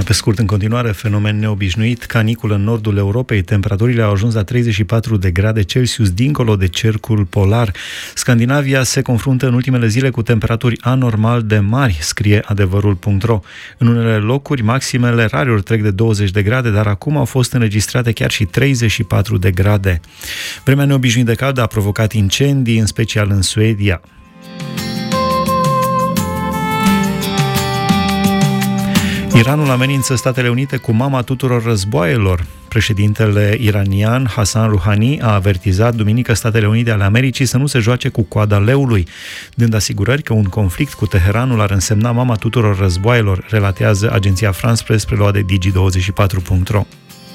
Pe scurt, în continuare, fenomen neobișnuit, canicul în nordul Europei, temperaturile au ajuns la 34 de grade Celsius dincolo de cercul polar. Scandinavia se confruntă în ultimele zile cu temperaturi anormal de mari, scrie adevărul.ro. În unele locuri, maximele rareori trec de 20 de grade, dar acum au fost înregistrate chiar și 34 de grade. Vremea neobișnuit de caldă a provocat incendii, în special în Suedia. Iranul amenință Statele Unite cu mama tuturor războaielor. Președintele iranian Hassan Rouhani a avertizat duminică Statele Unite ale Americii să nu se joace cu coada leului, dând asigurări că un conflict cu Teheranul ar însemna mama tuturor războaielor, relatează agenția France Press, preluat de Digi24.ro.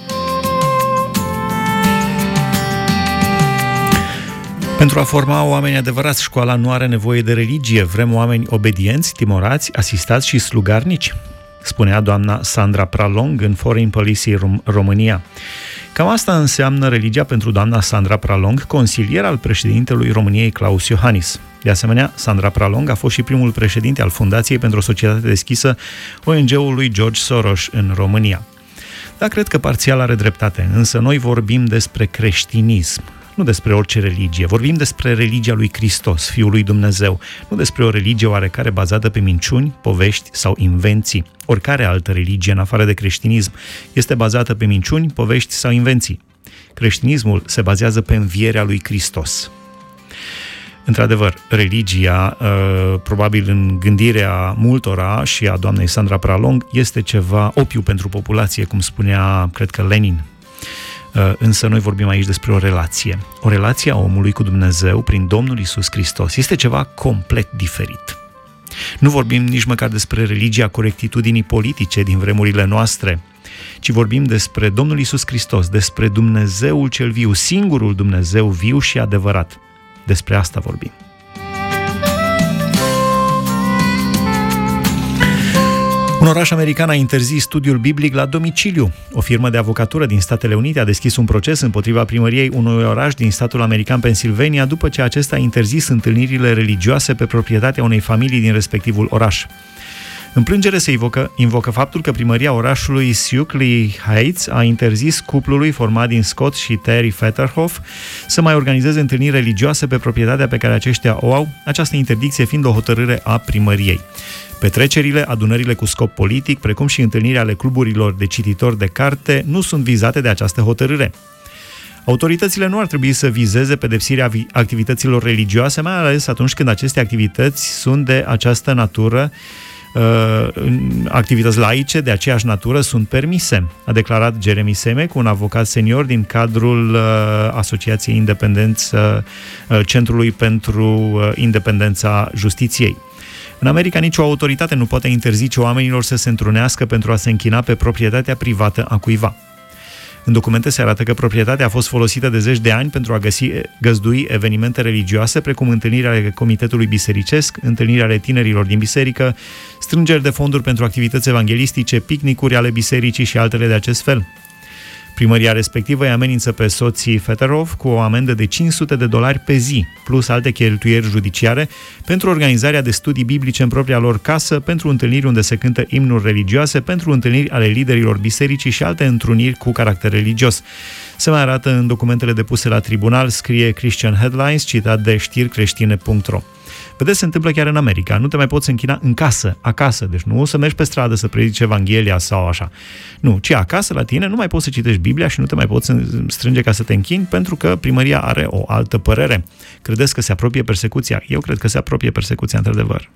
Pentru a forma oameni adevărați, școala nu are nevoie de religie. Vrem oameni obedienți, timorați, asistați și slugarnici, spunea doamna Sandra Pralong în Foreign Policy România. Cam asta înseamnă religia pentru doamna Sandra Pralong, consilier al președintelui României Klaus Iohannis. De asemenea, Sandra Pralong a fost și primul președinte al Fundației pentru o Societate Deschisă, ONG-ul lui George Soros în România. Dar cred că parțial are dreptate, însă noi vorbim despre creștinism, nu despre orice religie. Vorbim despre religia lui Hristos, Fiul lui Dumnezeu, nu despre o religie oarecare bazată pe minciuni, povești sau invenții. Oricare altă religie, în afară de creștinism, este bazată pe minciuni, povești sau invenții. Creștinismul se bazează pe învierea lui Hristos. Într-adevăr, religia, probabil în gândirea multora și a doamnei Sandra Pralong, este ceva opiu pentru populație, cum spunea, cred că Lenin. Însă noi vorbim aici despre o relație. O relație a omului cu Dumnezeu prin Domnul Iisus Hristos. Este ceva complet diferit. Nu vorbim nici măcar despre religia corectitudinii politice din vremurile noastre, ci vorbim despre Domnul Iisus Hristos, despre Dumnezeul cel viu, singurul Dumnezeu viu și adevărat. Despre asta vorbim. Un oraș american a interzis studiul biblic la domiciliu. O firmă de avocatură din Statele Unite a deschis un proces împotriva primăriei unui oraș din statul american Pennsylvania după ce acesta a interzis întâlnirile religioase pe proprietatea unei familii din respectivul oraș. În plângere se invocă faptul că primăria orașului Schuylkill Heights a interzis cuplului format din Scott și Terry Fetterhoff să mai organizeze întâlniri religioase pe proprietatea pe care aceștia o au, această interdicție fiind o hotărâre a primăriei. Petrecerile, adunările cu scop politic, precum și întâlnirile ale cluburilor de cititori de carte, nu sunt vizate de această hotărâre. Autoritățile nu ar trebui să vizeze pedepsirea activităților religioase, mai ales atunci când aceste activități sunt de această natură, activități laice de aceeași natură sunt permise, a declarat Jeremy Semek, un avocat senior din cadrul Asociației Independență, Centrului pentru Independența Justiției. În America, nicio autoritate nu poate interzice oamenilor să se întrunească pentru a se închina pe proprietatea privată a cuiva. În documente se arată că proprietatea a fost folosită de zeci de ani pentru a găzdui evenimente religioase, precum întâlniri ale Comitetului Bisericesc, întâlniri ale tinerilor din biserică, strângeri de fonduri pentru activități evanghelistice, picnicuri ale bisericii și altele de acest fel. Primăria respectivă îi amenință pe soții Fetterhoff cu o amendă de $500 pe zi, plus alte cheltuieli judiciare, pentru organizarea de studii biblice în propria lor casă, pentru întâlniri unde se cântă imnuri religioase, pentru întâlniri ale liderilor bisericii și alte întruniri cu caracter religios. Se mai arată în documentele depuse la tribunal, scrie Christian Headlines, citat de știricreștine.ro. Vedeți, se întâmplă chiar în America. Nu te mai poți închina în casă, acasă. Deci nu o să mergi pe stradă să predici Evanghelia sau așa. Nu, ci acasă la tine nu mai poți să citești Biblia și nu te mai poți strânge ca să te închini pentru că primăria are o altă părere. Credeți că se apropie persecuția? Eu cred că se apropie persecuția într-adevăr.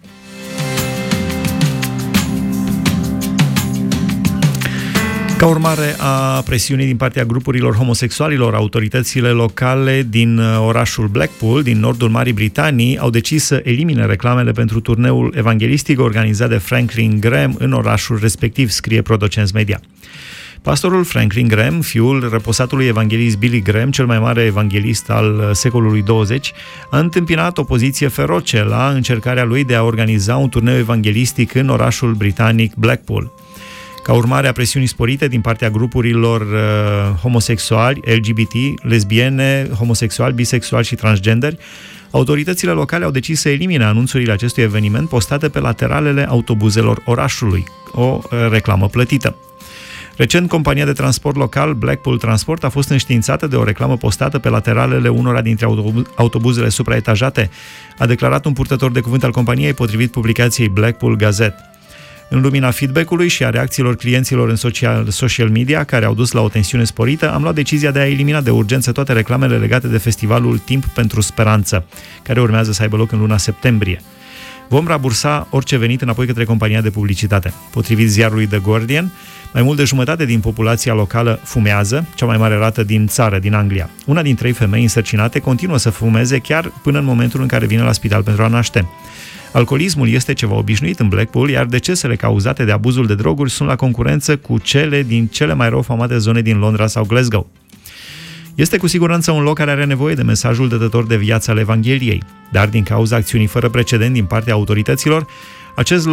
Ca urmare a presiunii din partea grupurilor homosexualilor, autoritățile locale din orașul Blackpool, din nordul Marii Britanii, au decis să elimine reclamele pentru turneul evanghelistic organizat de Franklin Graham în orașul respectiv, scrie Prodocenți Media. Pastorul Franklin Graham, fiul răposatului evanghelist Billy Graham, cel mai mare evanghelist al secolului 20, a întâmpinat opoziție feroce la încercarea lui de a organiza un turneu evanghelistic în orașul britanic Blackpool. Ca urmare a presiunii sporite din partea grupurilor homosexuali, LGBT, lesbiene, homosexuali, bisexuali și transgenderi, autoritățile locale au decis să elimine anunțurile acestui eveniment postate pe lateralele autobuzelor orașului. o reclamă plătită. Recent, compania de transport local Blackpool Transport a fost înștiințată de o reclamă postată pe lateralele unora dintre autobuzele supraetajate, a declarat un purtător de cuvânt al companiei potrivit publicației Blackpool Gazette. În lumina feedback-ului și a reacțiilor clienților în social media, care au dus la o tensiune sporită, am luat decizia de a elimina de urgență toate reclamele legate de festivalul Timp pentru Speranță, care urmează să aibă loc în luna septembrie. Vom rambursa orice venit înapoi către compania de publicitate. Potrivit ziarului The Guardian, mai mult de jumătate din populația locală fumează, cea mai mare rată din țară, din Anglia. Una din 3 femei însărcinate continuă să fumeze chiar până în momentul în care vine la spital pentru a naște. Alcoolismul este ceva obișnuit în Blackpool, iar decesele cauzate de abuzul de droguri sunt la concurență cu cele din cele mai rău famate zone din Londra sau Glasgow. Este cu siguranță un loc care are nevoie de mesajul dătător de viață al Evangheliei, dar din cauza acțiunii fără precedent din partea autorităților, acest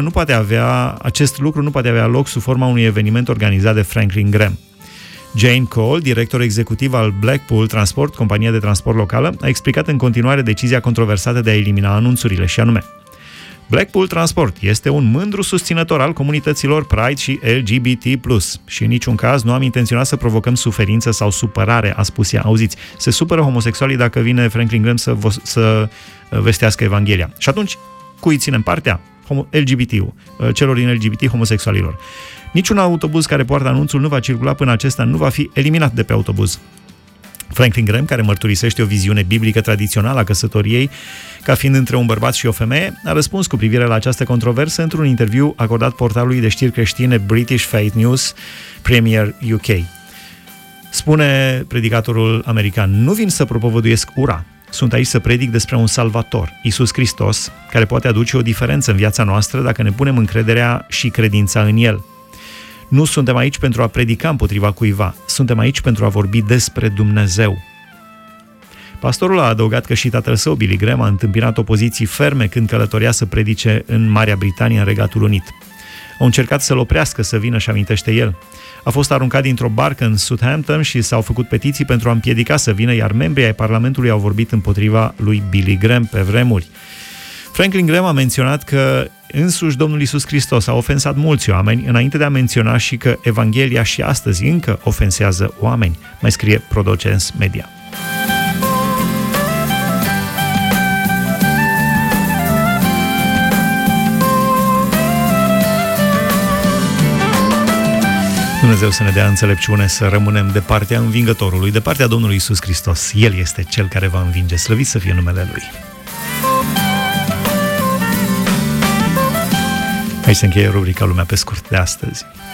lucru nu poate avea loc sub forma unui eveniment organizat de Franklin Graham. Jane Cole, director executiv al Blackpool Transport, compania de transport locală, a explicat în continuare decizia controversată de a elimina anunțurile, și anume: Blackpool Transport este un mândru susținător al comunităților Pride și LGBT+, și în niciun caz nu am intenționat să provocăm suferință sau supărare, a spus ea. Auziți, se supără homosexualii dacă vine Franklin Graham să vestească Evanghelia. Și atunci, cui ținem partea? Celor din LGBT, homosexualilor. Niciun autobuz care poartă anunțul nu va circula până acesta nu va fi eliminat de pe autobuz. Franklin Graham, care mărturisește o viziune biblică tradițională a căsătoriei ca fiind între un bărbat și o femeie, a răspuns cu privire la această controversă într-un interviu acordat portalului de știri creștine British Faith News Premier UK. Spune predicatorul american: nu vin să propovăduiesc ura. Sunt aici să predic despre un salvator, Iisus Hristos, care poate aduce o diferență în viața noastră dacă ne punem încrederea și credința în El. Nu suntem aici pentru a predica împotriva cuiva, suntem aici pentru a vorbi despre Dumnezeu. Pastorul a adăugat că și tatăl său, Billy Graham, a întâmpinat opoziții ferme când călătorea să predice în Marea Britanie, în Regatul Unit. Au încercat să-l oprească să vină, și amintește el. A fost aruncat dintr-o barcă în Southampton și s-au făcut petiții pentru a împiedica să vină, iar membrii ai Parlamentului au vorbit împotriva lui Billy Graham pe vremuri. Franklin Graham a menționat că însuși Domnul Iisus Hristos a ofensat mulți oameni, înainte de a menționa și că Evanghelia și astăzi încă ofensează oameni, mai scrie Prodocens Media. Dumnezeu să ne dea înțelepciune să rămânem de partea învingătorului, de partea Domnului Iisus Hristos. El este Cel care va învinge. Slăvit să fie numele Lui. Aici se încheie rubrica Lumea pe scurt de astăzi.